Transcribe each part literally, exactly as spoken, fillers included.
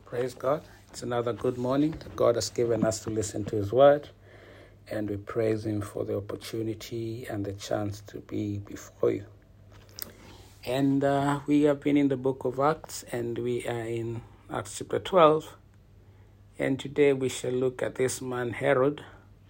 Praise God. It's another good morning that God has given us to listen to His word, and we praise Him for the opportunity and the chance to be before you. And uh, we have been in the book of Acts, and we are in Acts chapter twelve. And today we shall look at this man Herod.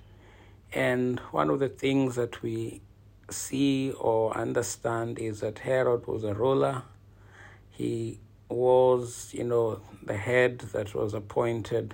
And one of the things that we see or understand is that Herod was a ruler. He was, you know, the head that was appointed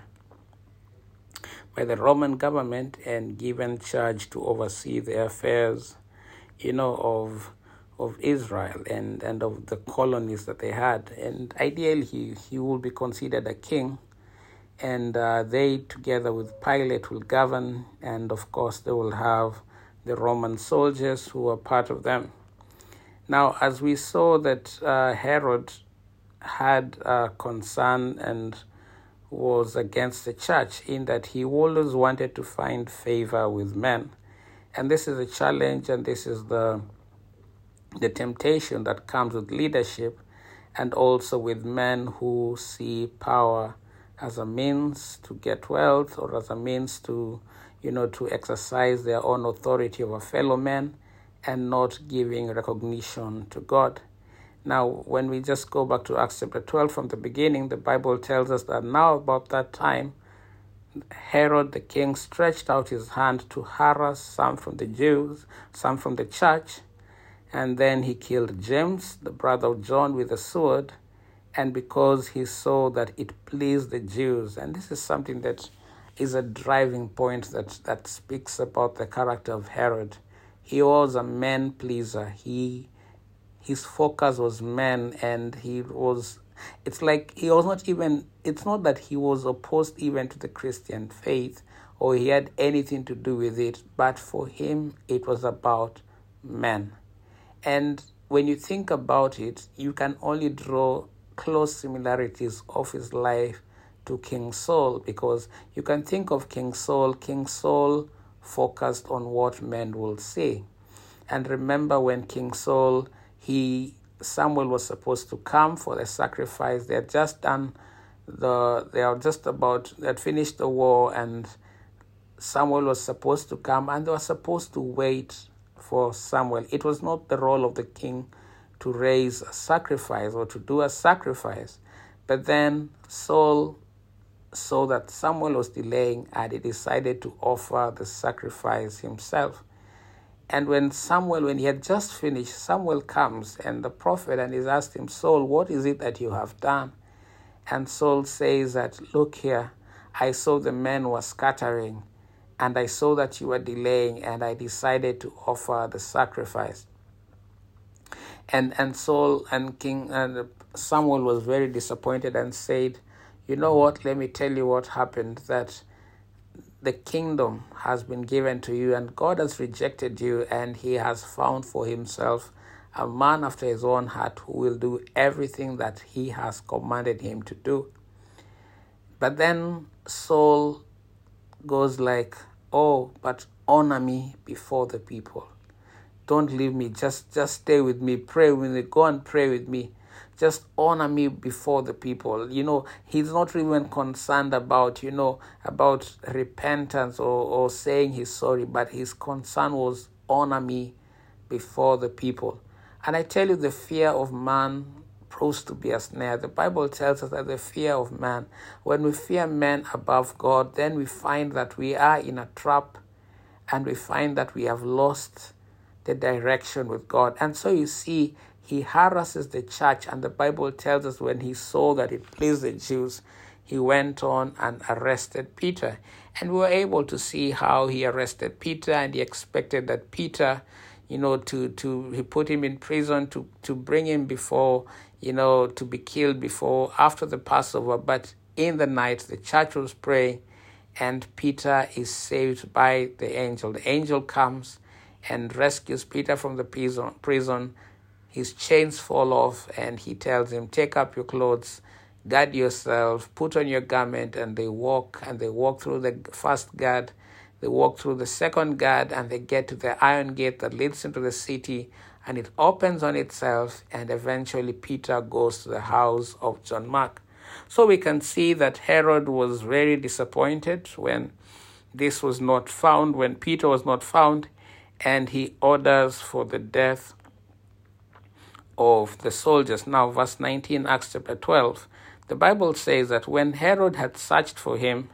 by the Roman government and given charge to oversee the affairs, you know, of of Israel and, and of the colonies that they had. And ideally, he, he will be considered a king. And uh, they, together with Pilate, will govern. And, of course, they will have the Roman soldiers who are part of them. Now, as we saw that uh, Herod had a concern and was against the church in that he always wanted to find favor with men. And this is a challenge, and this is the the temptation that comes with leadership and also with men who see power as a means to get wealth or as a means to, you know, to exercise their own authority over fellow men and not giving recognition to God. Now, when we just go back to Acts chapter twelve from the beginning, the Bible tells us that now about that time, Herod the king stretched out his hand to harass some from the Jews, some from the church, and then he killed James, the brother of John, with a sword, and because he saw that it pleased the Jews. And this is something that is a driving point that, that speaks about the character of Herod. He was a man pleaser. He His focus was men, and he was, it's like he was not even, it's not that he was opposed even to the Christian faith or he had anything to do with it, but for him it was about men. And when you think about it, you can only draw close similarities of his life to King Saul, because you can think of King Saul. King Saul focused on what men will say. And remember when King Saul, He Samuel was supposed to come for the sacrifice. They had just done the they are just about they had finished the war, and Samuel was supposed to come, and they were supposed to wait for Samuel. It was not the role of the king to raise a sacrifice or to do a sacrifice. But then Saul saw that Samuel was delaying, and he decided to offer the sacrifice himself. And when Samuel, when he had just finished, Samuel comes and the prophet and he's asked him, Saul, what is it that you have done? And Saul says that, look here, I saw the men were scattering and I saw that you were delaying and I decided to offer the sacrifice. And and Saul and King and Samuel was very disappointed and said, you know what, let me tell you what happened, that the kingdom has been given to you and God has rejected you, and he has found for himself a man after his own heart who will do everything that he has commanded him to do. But then Saul goes like, oh, but honor me before the people. Don't leave me. Just, just stay with me. Pray with me. Go and pray with me. Just honor me before the people. You know, he's not even concerned about, you know, about repentance or, or saying he's sorry, but his concern was honor me before the people. And I tell you, the fear of man proves to be a snare. The Bible tells us that the fear of man, when we fear men above God, then we find that we are in a trap and we find that we have lost the direction with God. And so you see, he harasses the church, and the Bible tells us when he saw that it pleased the Jews, he went on and arrested Peter. And we were able to see how he arrested Peter, and he expected that Peter, you know, to, to he put him in prison to, to bring him before, you know, to be killed before, after the Passover. But in the night, the church was praying, and Peter is saved by the angel. The angel comes and rescues Peter from the prison. prison. His chains fall off, and he tells him, take up your clothes, guard yourself, put on your garment, and they walk, and they walk through the first guard, they walk through the second guard, and they get to the iron gate that leads into the city, and it opens on itself, and eventually Peter goes to the house of John Mark. So we can see that Herod was very disappointed when this was not found, when Peter was not found, and he orders for the death of the soldiers. Now, verse nineteen, Acts chapter twelve, the Bible says that when Herod had searched for him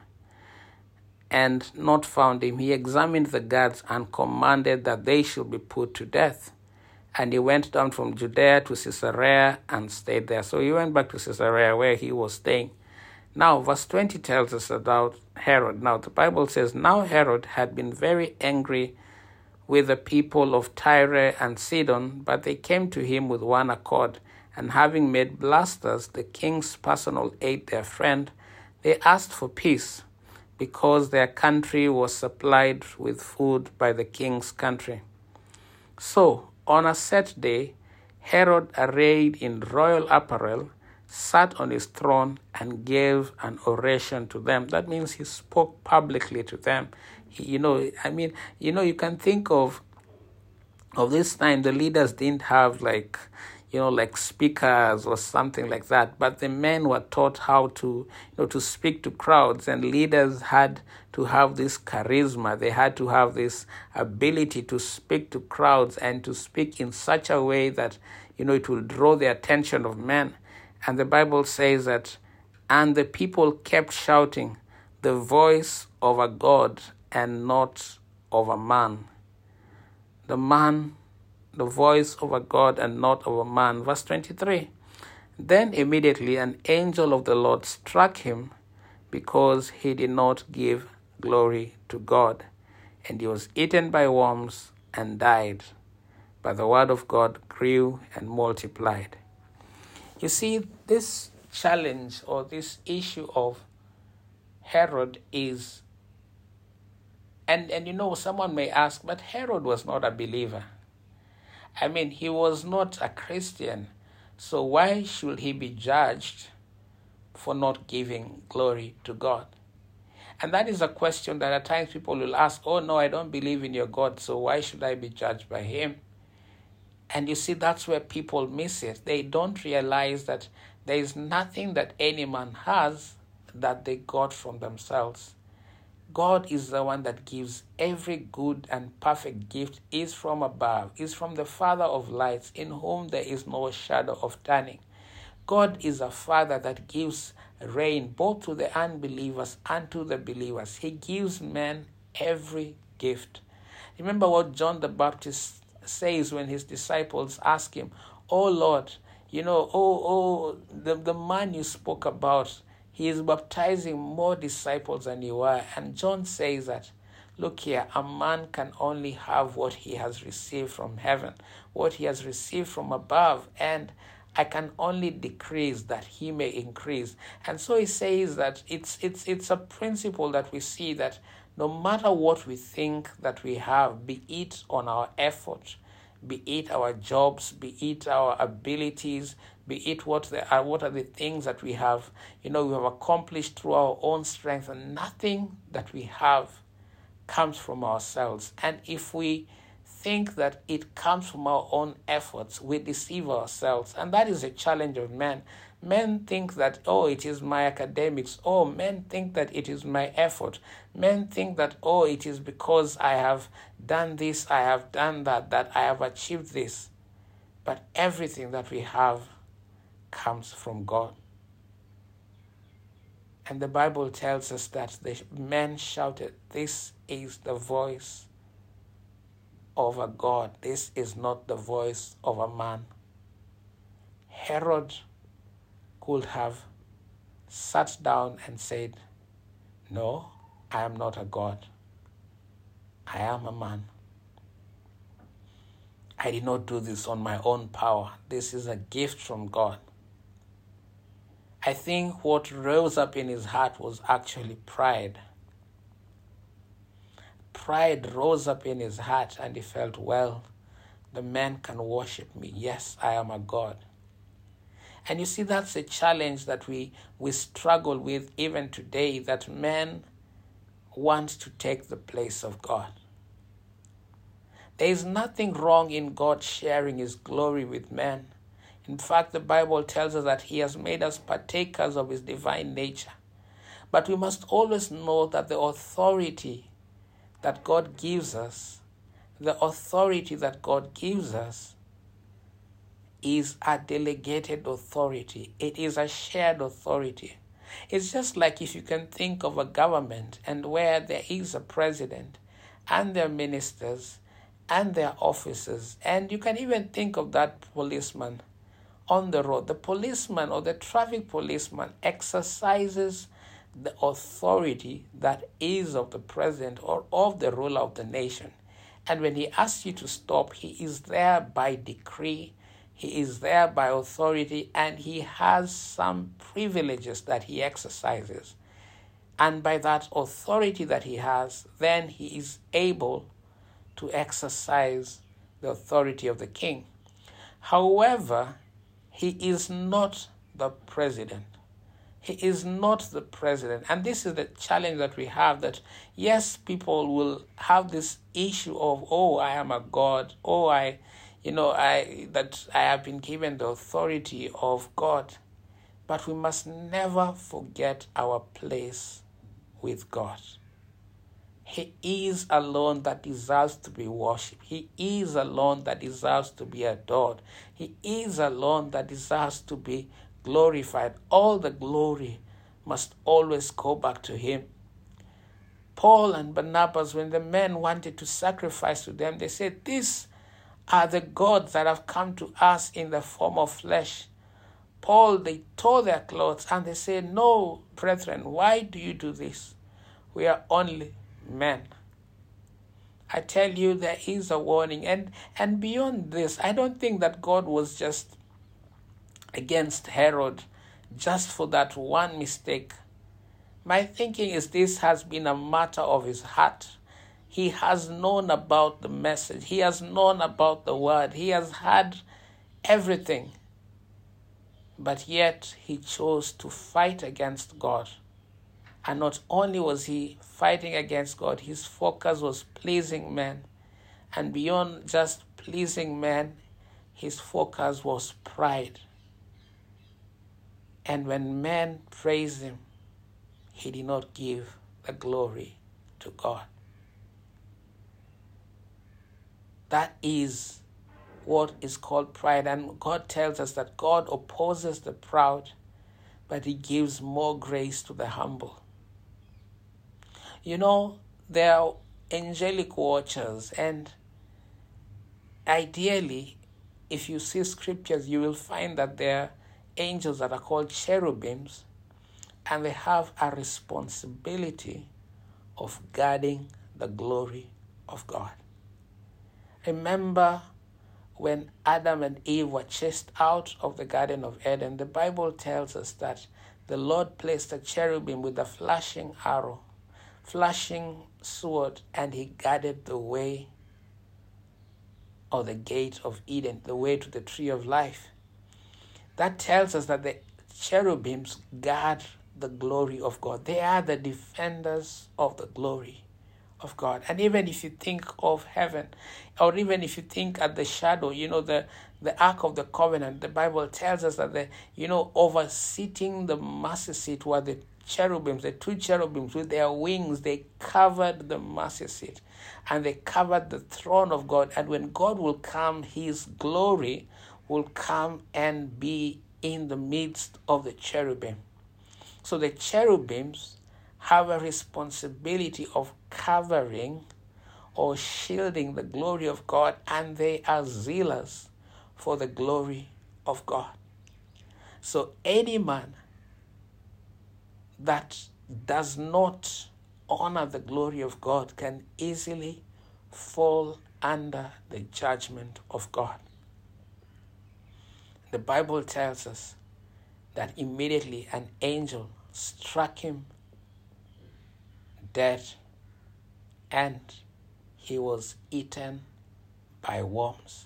and not found him, he examined the guards and commanded that they should be put to death. And he went down from Judea to Caesarea and stayed there. So he went back to Caesarea where he was staying. Now, verse twenty tells us about Herod. Now, the Bible says, now Herod had been very angry with the people of Tyre and Sidon, but they came to him with one accord. And having made Blastus, the king's personal aide, their friend, they asked for peace, because their country was supplied with food by the king's country. So, on a set day, Herod, arrayed in royal apparel, sat on his throne and gave an oration to them. That means he spoke publicly to them. He, you know, I mean, you know, you can think of of this time, the leaders didn't have like, you know, like speakers or something like that, but the men were taught how to, you know, to speak to crowds, and leaders had to have this charisma. They had to have this ability to speak to crowds and to speak in such a way that, you know, it will draw the attention of men. And the Bible says that, and the people kept shouting, the voice of a God and not of a man. The man, the voice of a God and not of a man. Verse twenty-three. Then immediately an angel of the Lord struck him, because he did not give glory to God. And he was eaten by worms and died. But the word of God grew and multiplied. You see, this challenge or this issue of Herod is, and, and you know, someone may ask, but Herod was not a believer. I mean, he was not a Christian, so why should he be judged for not giving glory to God? And that is a question that at times people will ask, oh no, I don't believe in your God, so why should I be judged by him? And you see, that's where people miss it. They don't realize that there is nothing that any man has that they got from themselves. God is the one that gives. Every good and perfect gift is from above, is from the Father of lights, in whom there is no shadow of turning. God is a Father that gives rain both to the unbelievers and to the believers. He gives men every gift. Remember what John the Baptist says when his disciples ask him, oh Lord, you know, oh, oh, the, the man you spoke about, he is baptizing more disciples than you are. And John says that, look here, a man can only have what he has received from heaven, what he has received from above, and I can only decrease that he may increase. And so he says that it's it's it's a principle that we see that no matter what we think that we have, be it on our effort, be it our jobs, be it our abilities, be it what the, uh, what are the things that we have, you know, we have accomplished through our own strength, and nothing that we have comes from ourselves. And if we think that it comes from our own efforts, we deceive ourselves. And that is a challenge of men. Men think that, oh, it is my academics. Oh, men think that it is my effort. Men think that, oh, it is because I have done this, I have done that, that I have achieved this. But everything that we have comes from God. And the Bible tells us that the men shouted, this is the voice of a God. This is not the voice of a man. Herod could have sat down and said, no, I am not a God. I am a man. I did not do this on my own power. This is a gift from God. I think what rose up in his heart was actually pride. Pride rose up in his heart, and he felt, well, the man can worship me. Yes, I am a God. And you see, that's a challenge that we, we struggle with even today, that men want to take the place of God. There is nothing wrong in God sharing his glory with men. In fact, the Bible tells us that he has made us partakers of his divine nature. But we must always know that the authority that God gives us, the authority that God gives us is a delegated authority. It is a shared authority. It's just like if you can think of a government and where there is a president and their ministers and their officers, and you can even think of that policeman on the road. The policeman or the traffic policeman exercises the authority that is of the president or of the ruler of the nation. And when he asks you to stop, he is there by decree, he is there by authority, and he has some privileges that he exercises. And by that authority that he has, then he is able to exercise the authority of the king. However, he is not the president. He is not the president. And this is the challenge that we have, that yes, people will have this issue of, oh, I am a God. Oh, I, you know, I that I have been given the authority of God. But we must never forget our place with God. He is alone that deserves to be worshipped. He is alone that deserves to be adored. He is alone that deserves to be glorified. All the glory must always go back to him. Paul and Barnabas, when the men wanted to sacrifice to them, they said, these are the gods that have come to us in the form of flesh. Paul, they tore their clothes and they said, no, brethren, why do you do this? We are only men. I tell you, there is a warning. And, and beyond this, I don't think that God was just against Herod just for that one mistake. My thinking is this has been a matter of his heart. He has known about the message. He has known about the word. He has had everything. But yet he chose to fight against God. And not only was he fighting against God, his focus was pleasing men. And beyond just pleasing men, his focus was pride. And when men praised him, he did not give the glory to God. That is what is called pride. And God tells us that God opposes the proud, but he gives more grace to the humble. You know, there are angelic watchers, and ideally, if you see scriptures, you will find that there are angels that are called cherubims, and they have a responsibility of guarding the glory of God. Remember when Adam and Eve were chased out of the Garden of Eden, the Bible tells us that the Lord placed a cherubim with a flashing arrow, flashing sword, and he guarded the way or the gate of Eden, the way to the tree of life. That tells us that the cherubims guard the glory of God. They are the defenders of the glory of God. And even if you think of heaven, or even if you think at the shadow, you know, the, the Ark of the Covenant, the Bible tells us that, the, you know, over-sitting the mercy seat were the cherubims, the two cherubims with their wings. They covered the mercy seat and they covered the throne of God. And when God will come, his glory will come and be in the midst of the cherubim. So the cherubims have a responsibility of covering or shielding the glory of God, and they are zealous for the glory of God. So any man that does not honor the glory of God can easily fall under the judgment of God. The Bible tells us that immediately an angel struck him dead, and he was eaten by worms.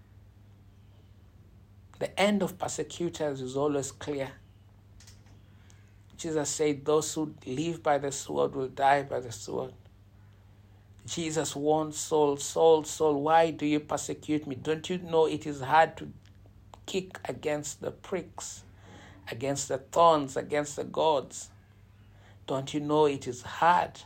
The end of persecutors is always clear. Jesus said, those who live by the sword will die by the sword. Jesus warned Saul, Saul, Saul, why do you persecute me? Don't you know it is hard to kick against the pricks, against the thorns, against the goads. Don't you know it is hard?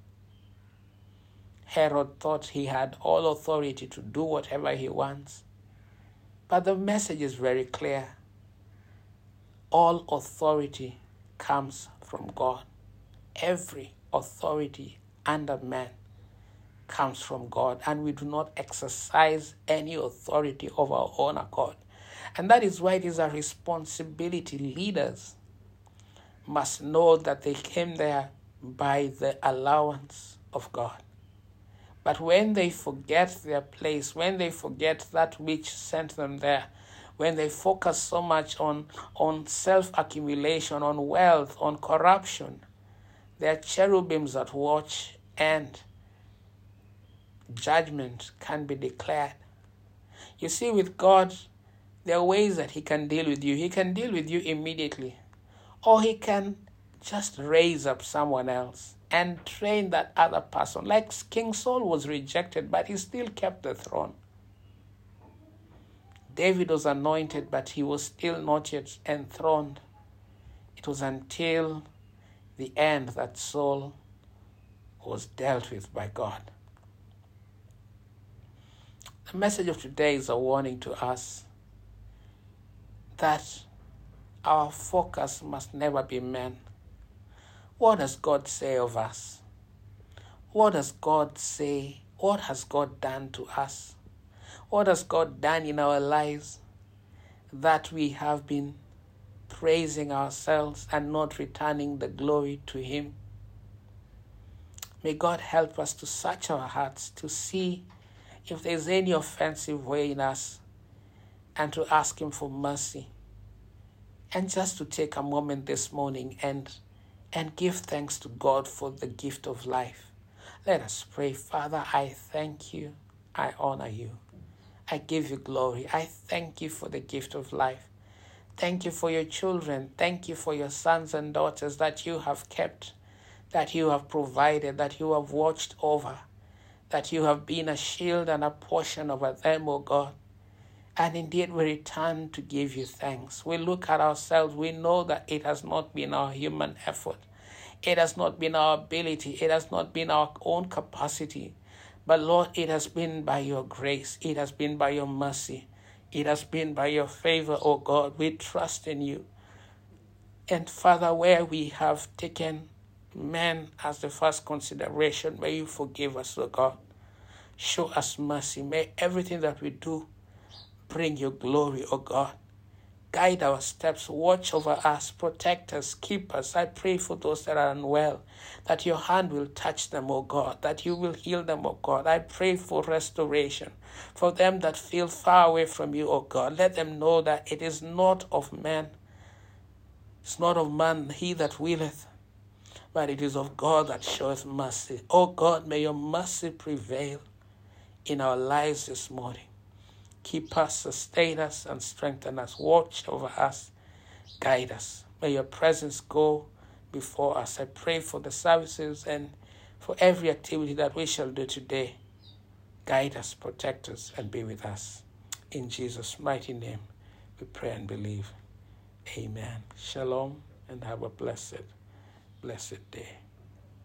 Herod thought he had all authority to do whatever he wants. But the message is very clear. All authority comes from God. Every authority under man comes from God, and we do not exercise any authority of our own accord. And that is why it is a responsibility. Leaders must know that they came there by the allowance of God. But when they forget their place, when they forget that which sent them there, when they focus so much on, on self-accumulation, on wealth, on corruption, there are cherubims at watch, and judgment can be declared. You see, with God, there are ways that he can deal with you. He can deal with you immediately, or he can just raise up someone else and train that other person. Like King Saul was rejected, but he still kept the throne. David was anointed, but he was still not yet enthroned. It was until the end that Saul was dealt with by God. The message of today is a warning to us that our focus must never be men. What does God say of us? What does God say? What has God done to us? What has God done in our lives that we have been praising ourselves and not returning the glory to him? May God help us to search our hearts, to see if there's any offensive way in us, and to ask him for mercy. And just to take a moment this morning and, and give thanks to God for the gift of life. Let us pray. Father, I thank you. I honor you. I give you glory. I thank you for the gift of life. Thank you for your children. Thank you for your sons and daughters that you have kept, that you have provided, that you have watched over, that you have been a shield and a portion over them, O God. And indeed, we return to give you thanks. We look at ourselves. We know that it has not been our human effort. It has not been our ability. It has not been our own capacity. But Lord, it has been by your grace. It has been by your mercy. It has been by your favor, O God. We trust in you. And Father, where we have taken men as the first consideration, may you forgive us, O God. Show us mercy. May everything that we do bring your glory, O God. Guide our steps, watch over us, protect us, keep us. I pray for those that are unwell, that your hand will touch them, O God, that you will heal them, O God. I pray for restoration. For them that feel far away from you, O God, let them know that it is not of man. It's not of man he that willeth, but it is of God that showeth mercy. O God, may your mercy prevail in our lives this morning. Keep us, sustain us, and strengthen us. Watch over us. Guide us. May your presence go before us. I pray for the services and for every activity that we shall do today. Guide us, protect us, and be with us. In Jesus' mighty name, we pray and believe. Amen. Shalom, and have a blessed, blessed day.